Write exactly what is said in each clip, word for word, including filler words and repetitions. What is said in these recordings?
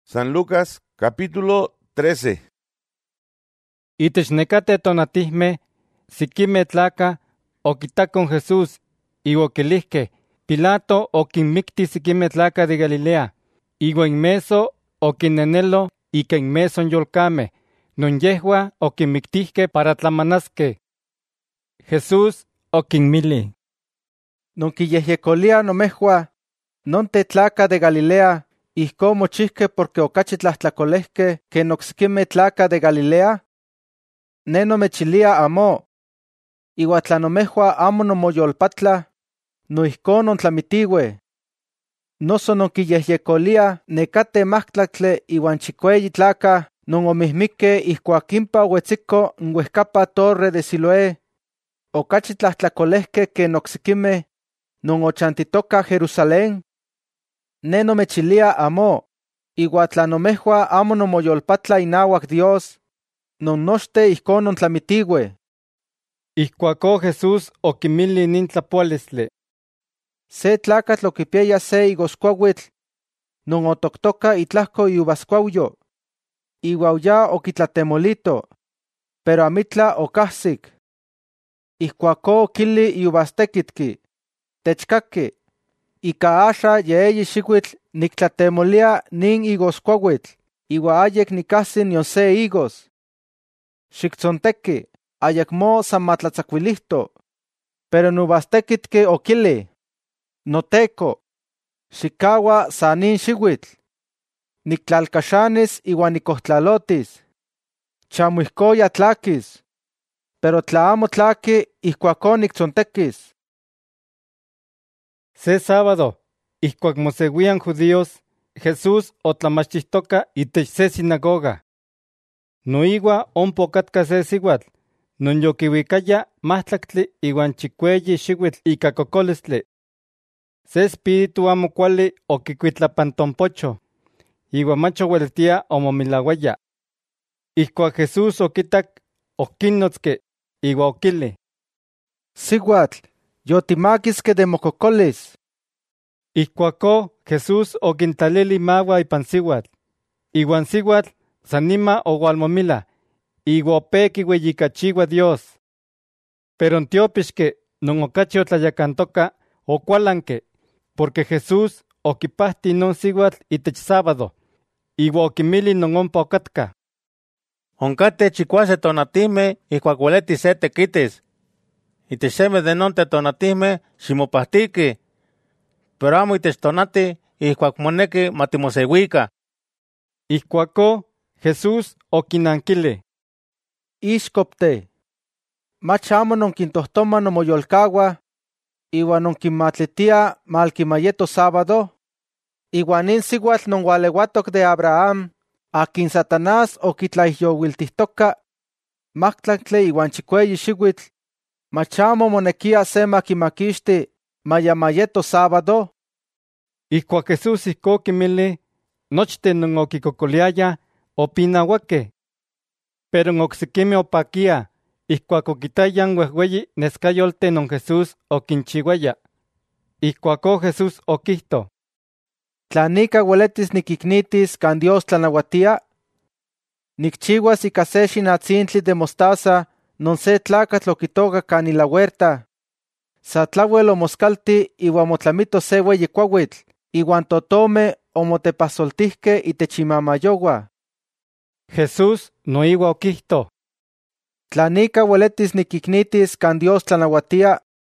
San Lucas, capítulo trece. Itech necate tonatihmeh, siquimeh tlacah oquitacon Jesús, iua oquilihqueh: Pilato oquinmicti siquimeh tlacah de Galilea, iua inmeso oquinnenelo ica inmeson yolcameh, non yehua oquinmictihqueh para tlamanasqueh. Jesús oquinmili: Nonquiyehyecolía nomehua, nonte tlacah de Galilea, ihcon mochihqueh porque ocachi tlahtlacolehqueh que nocsquimeh tlacah de Galilea? Ne nomechilia amo. Iua tla nomehua amo nomoyolpatlah, noihcon nontlamitiueh. Noso nonquiyehyecolía necate mahtlactle iuan chicueyi tlacah non omihmiqueh ihcuac impa ohuetzico n uehcapa torre de Siloé, ocachi tlahtlacolehqueh que nocsquimeh non ochantitocah Jerusalén? Ne nomechilia amo. Iua tla nomehua amo nomoyolpatlah inauac Dios, nonnochteh ihcon nontlamitiueh. Ihcuacó Jesús oquimili nin tlapoalistli: Se tlacatl oquipiaya se higoscuauitl, non otoctoca itlahco iuvascuauyo, iua ya oquitlatemolito, pero amitla ocahsic. Ihcuacó oquili iuvastequitqui: Techcaqui, ica axa ye eyi xiuitl nictlatemolia nin higoscuauitl, iua ayec nicahsi nion se higos. Xictzontequi, ayacmo san matlatzacuilihto. Pero nuvastequitqui oquili: Noteco, xicaua sa nin xiuitl. Nictlalcaxanis iua nicohtlalotis. Chamo ihco ya tlaquis. Pero tla amo tlaqui, ihcuacó nictzontequis. Se sábado, ihcuac moseuian judíos, Jesús otlamachtistoca itech se sinagoga. Noigua ompa ocatca se siuatl, non yoquiuicaya mahtlactli iuan chicueyi xiuitl ica cocolistli. Se espíritu amo cuali oquicuitlapantonpocho, iua mach oueltia omomilauaya. Ihcuac Jesús oquitac, oquinnotzque, iua oquili: Siuatl, yotimaquisque de mococolis. Ihcuacó Jesús oquintlalili maua ipan siuatl, iuan siuatl san nima oualmomila, iua opé quiueyicachiua Dios. Pero n tiopixque non ocachi otlayacantoca ocualanque, porque Jesús oquipahti non siuatl itech sábado, iua oquimili non ompa ocatca: Oncateh chicuase tonatimeh ihcuac ueleti se tequitis. Itech seme de nonte tonatimeh ximopahtiqui, pero amo itech tonati ihcuac monequi matimoseuica. Ihcuacó Jesús oquinanquili: Ixcopte, mach amo nonquintohtoma nomoyolcauah, iua nonquinmatlitia malquimayeto sábado. Iua nin siuatl non ualeuatoc de Abraham, aquin Satanás oquitlaihyouiltihtoca mahtlactli iuan chicueyi xiuitl, mach amo monequia se maquimaquixti mayamayeto sábado. Ihcuac Jesús ihco oquimili, nochten non oquicocoliayah opinahuaqueh. Pero n ocsiquimeh opaquiah, ihcuac oquitayah n uehueyi nescayolteh non Jesús oquinchiuaya. Ihcuacó Jesús oquihto: Tla nica ueletis niquicnitis can Dios tlanauatia, nicchiuas ica se xinatzintli de mostaza non se tlacatl oquitoca can ila huerta. Sa tlauel omoscalti iua motlamito se ueyi cuauitl, iuan totomeh omotepasoltihqueh itech imamayoua. Jesús noigua oquihto: Tla nica ueletis niquicnitis can Dios tlanauatia,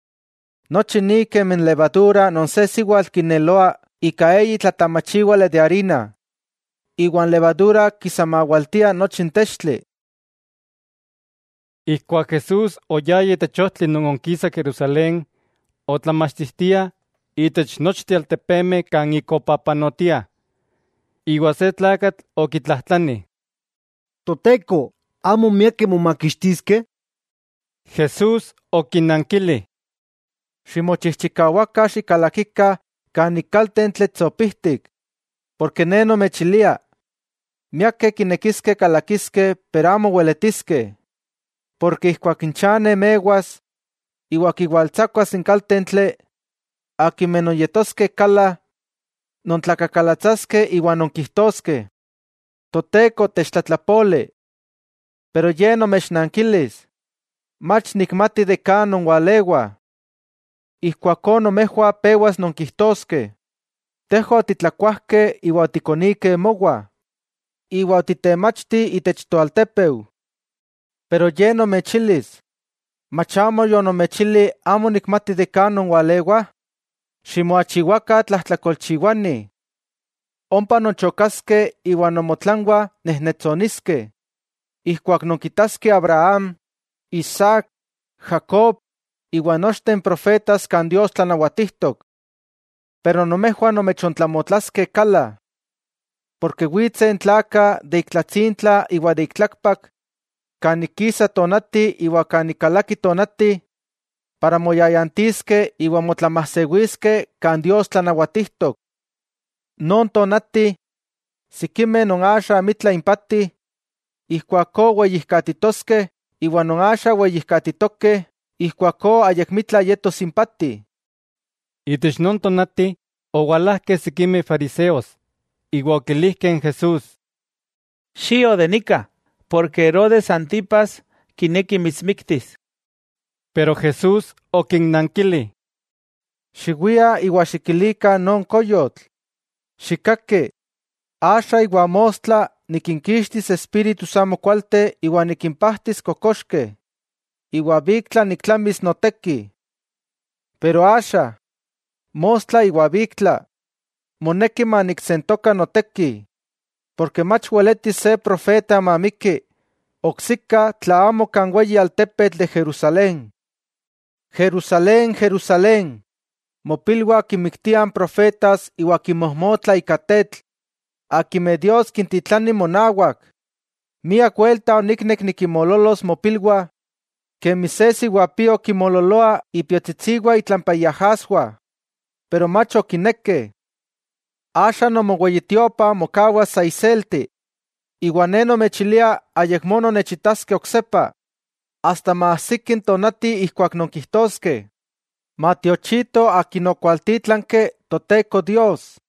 nochi ni quemen levadura non se siuatl quineloa ica eyi tlatamachiuale de harina, iuan levadura quisamaualtia nochi n textli. Ihcuac Jesús oyaya itech ohtli non onquisa Jerusalén, otlamachtistia itech nochteh altepemeh can icopapanotia. Iua se tlacatl oquitlahtlani: Toteco, ¿amo miaqueh momaquixtisqueh? Jesús oquinanquili: Ximochihchicauaca xicalaquica can nicaltentli tzopihtic, porque ne nomechilia, miaqueh quinequisque calaquisque, pero amo ueletisque. Porque ihcuac inchane meguas, iua quiualtzacuas in caltentli, aquimeh nonyetosque cala, nontlacacalatzasque iua nonquihtosque: Toteco techtlatlapoli. Pero ye nomechnanquilis, mach nicmati de can nongualewa. Ihcuacó nomehua pewas nonquihtosque, tejo titlacuahque iua oticonique mowa, iua otitemachti itech toaltepeu. Pero ye nomechilis, machamo yo nomechili amo nicmati de can nongualewa, ximoachihuaca tlahtlacolchihuani. Ompa nonchocasque iua nomotlanwa nehnetzonisque. Ihcuac nonquitasque Abraham, Isaac, Jacob, iua nochten profetas can Dios tlanauatihtoc. Pero nomehua nomechontlamotlasque cala. Porque huitzen tlaca de ictlatzintla iua de ictlacpac, caniquisa tonati iua canicalaki tonati, para moyayantisque iua motlamahsehuisque can Dios tlanauatihtoc. Non tonati, siquime non asha mitla impati, ihcuacó ueyihcatitosque, iua non asha ueyihcatitoque, ihcuacó ayecmitla yetos simpati. Itech non tonati, oualahque siquime fariseos, iua oquilihque en Jesús. Xio de nica, porque Herodes Antipas quinequi mitzmictis. Pero Jesús oquinnanquili. Xiuia iua xiquilica non coyotl. Xicaqui, asha iua mostla niquinquixtis espíritus amo cualte iua niquimpahtis cocoxque, iua victla nictlamis notequi. Pero asha, mostla iua victla, monequi ma nicsentoca notequi, porque mach ueletis se profeta mamiki, oxica tla amo can ueyi altepetl de Jerusalén. Jerusalén, Jerusalén, mopilua quimictian profetas iua quimohmotla ica tetl, aquime Dios quintitlani monahuac. Miac vuelta onicnec niquimololos mopilua, que misesi guapio quimololoa ipiotzitziua itlampayahasua, pero macho quineque. Asha nomoueyitiopa mocahuas saiselti, iua ne nomechilia ayecmono nechitasque ocsepa, hasta maahsiquin tonati ihcuac nonquihtosque. Matiochito aquinocualtitlanque Toteco Dios.